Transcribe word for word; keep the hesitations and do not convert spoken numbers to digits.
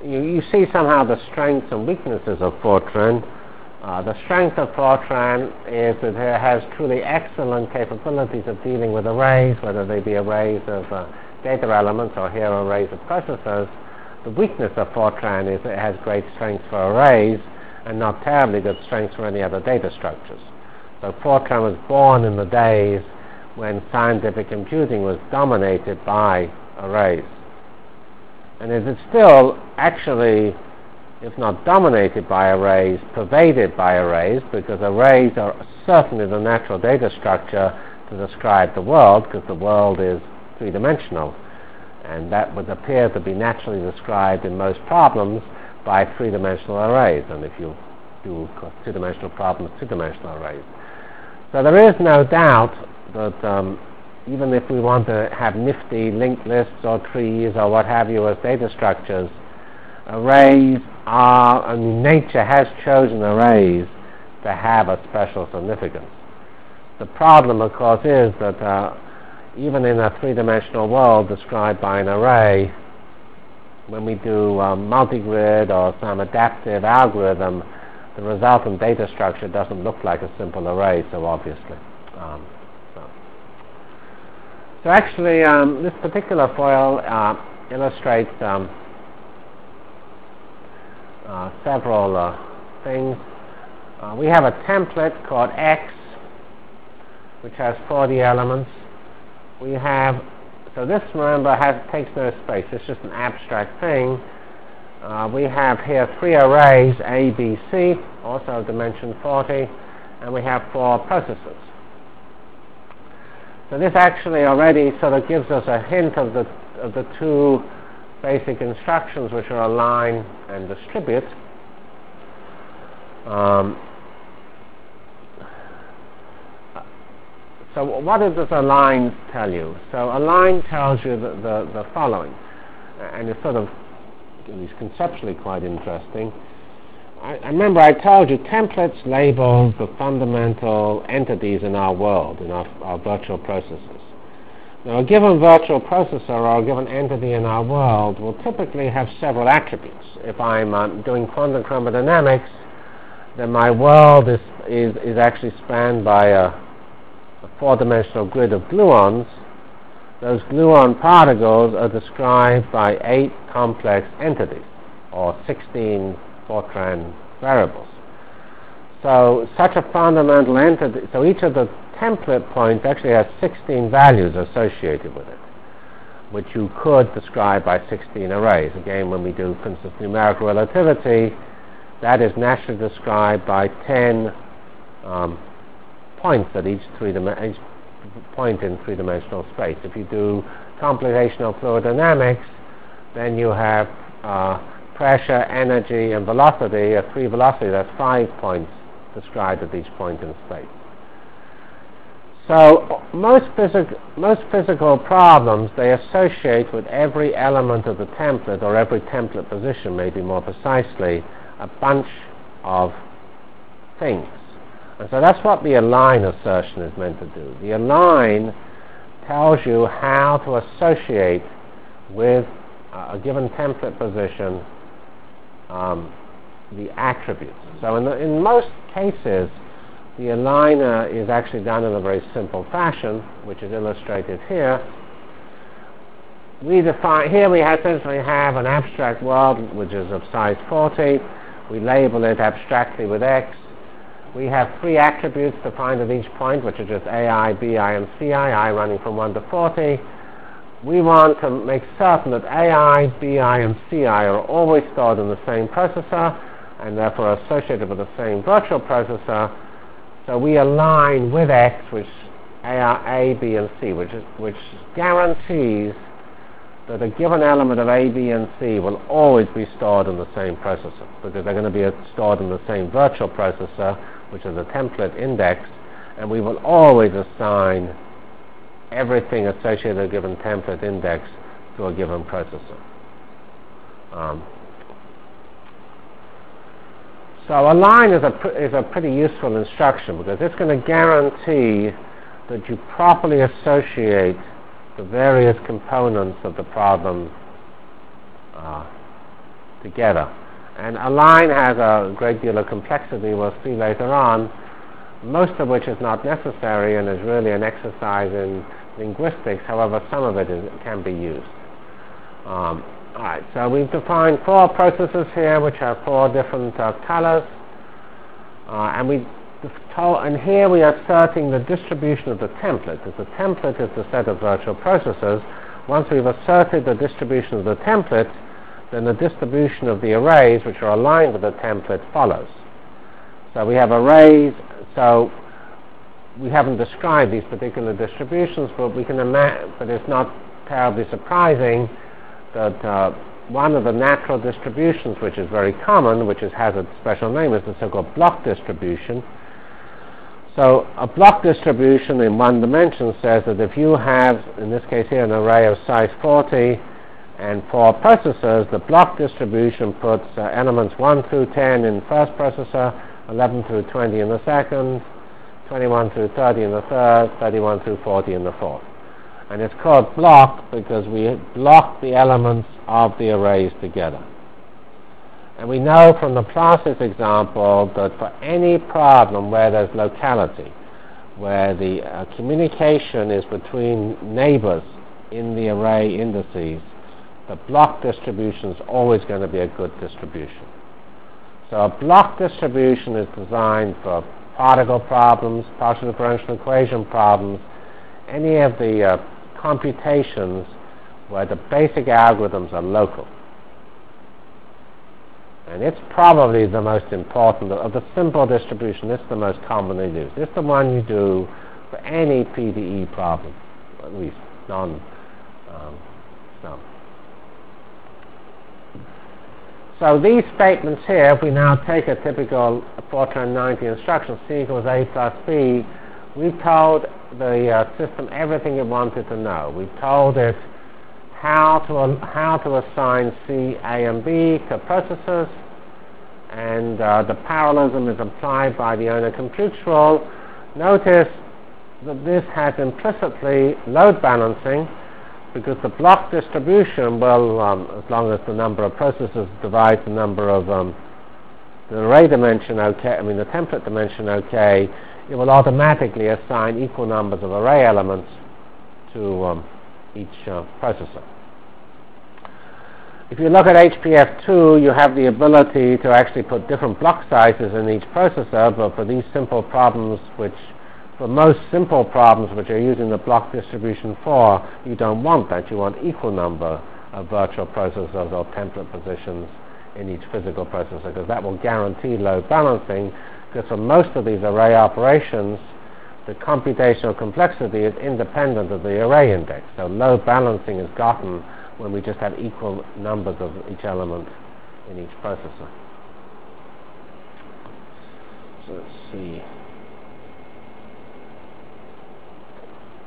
you, you see somehow the strengths and weaknesses of Fortran. Uh, the strength of Fortran is that it has truly excellent capabilities of dealing with arrays, whether they be arrays of uh, data elements or here arrays of processors. The weakness of Fortran is that it has great strength for arrays and not terribly good strength for any other data structures. So Fortran was born in the days when scientific computing was dominated by arrays. And it is still actually, if not dominated by arrays, pervaded by arrays, because arrays are certainly the natural data structure to describe the world, because the world is three-dimensional. And that would appear to be naturally described in most problems by three-dimensional arrays. And if you do two-dimensional problems, two-dimensional arrays. So there is no doubt that um, even if we want to have nifty linked lists or trees or what have you as data structures, arrays are, I mean, nature has chosen arrays to have a special significance. The problem, of course, is that uh, even in a three-dimensional world described by an array, when we do um, multigrid or some adaptive algorithm, the resultant data structure doesn't look like a simple array so obviously. Um, so. so actually, um, this particular foil uh, illustrates um, uh, several uh, things. Uh, we have a template called X, which has forty elements. We have, so this, remember, has, takes no space. It's just an abstract thing. Uh, we have here three arrays, A, B, C, also dimension forty, and we have four processors. So this actually already sort of gives us a hint of the, of the two basic instructions, which are align and distribute. Um, so what does this align tell you? So align tells you the, the, the following, and it's sort of at least conceptually quite interesting. I, I remember I told you templates label the fundamental entities in our world, in our, our virtual processors. Now a given virtual processor or a given entity in our world will typically have several attributes. If I'm uh, doing quantum chromodynamics, then my world is, is, is actually spanned by a, a four-dimensional grid of gluons. Those gluon particles are described by eight complex entities, or sixteen Fortran variables. So such a fundamental entity, so each of the template points actually has sixteen values associated with it, which you could describe by sixteen arrays. Again, when we do, for instance, numerical relativity, that is naturally described by ten um, points at each three dimensions. Point in three-dimensional space. If you do computational fluid dynamics, then you have uh, pressure, energy, and velocity. At three velocity, that's five points described at each point in space. So most, physic most physical problems, they associate with every element of the template, or every template position, maybe more precisely, a bunch of things. And so that's what the align assertion is meant to do. The align tells you how to associate with uh, a given template position um, the attributes. So in, the, in most cases, the aligner is actually done in a very simple fashion, which is illustrated here. We define, here we essentially have an abstract world which is of size forty. We label it abstractly with X. We have three attributes defined at each point, which are just A I, B I, and C I, I running from one to forty. We want to make certain that A I, B I, and C I are always stored in the same processor, and therefore associated with the same virtual processor. So we align with X, which A, I, A, B, and C, which, is, which guarantees that a given element of A, B, and C will always be stored in the same processor, because they're going to be stored in the same virtual processor, which is a template index, and we will always assign everything associated with a given template index to a given processor. Um, so align is a, pr is a pretty useful instruction, because it's going to guarantee that you properly associate the various components of the problem uh, together. And a line has a great deal of complexity, we'll see later on, most of which is not necessary and is really an exercise in linguistics. However, some of it is, can be used. Um, all right, so we've defined four processes here, which have four different uh, colors, uh, and we told, and here we are asserting the distribution of the template. If the template is the set of virtual processes, once we've asserted the distribution of the template, then the distribution of the arrays, which are aligned with the template, follows. So we have arrays. So we haven't described these particular distributions, but we can imagine. But it's not terribly surprising that uh, one of the natural distributions, which is very common, which is, has a special name, is the so-called block distribution. So a block distribution in one dimension says that if you have, in this case here, an array of size forty and four processors, the block distribution puts uh, elements one through ten in first processor, eleven through twenty in the second, twenty-one through thirty in the third, thirty-one through forty in the fourth. And it's called block because we block the elements of the arrays together. And we know from the process example that for any problem where there's locality, where the uh, communication is between neighbors in the array indices, the block distribution is always going to be a good distribution. So a block distribution is designed for particle problems, partial differential equation problems, any of the uh, computations where the basic algorithms are local. And it's probably the most important of the simple distribution. It's the most commonly used. It's the one you do for any P D E problem, at least non um, some. So these statements here, if we now take a typical Fortran ninety instruction, C equals A plus B, we told the uh, system everything it wanted to know. We told it how to uh, how to assign C, A, and B to processors, and uh, the parallelism is applied by the owner computes rule. Notice that this has implicitly load balancing, because the block distribution, well, um, as long as the number of processors divides the number of um, the array dimension, okay, I mean the template dimension, okay, it will automatically assign equal numbers of array elements to um, each uh, processor. If you look at H P F two, you have the ability to actually put different block sizes in each processor, but for these simple problems, which for most simple problems which are using the block distribution for, you don't want that. You want equal number of virtual processors or template positions in each physical processor, because that will guarantee load balancing, because for most of these array operations, the computational complexity is independent of the array index. So load balancing is gotten when we just have equal numbers of each element in each processor. So let's see.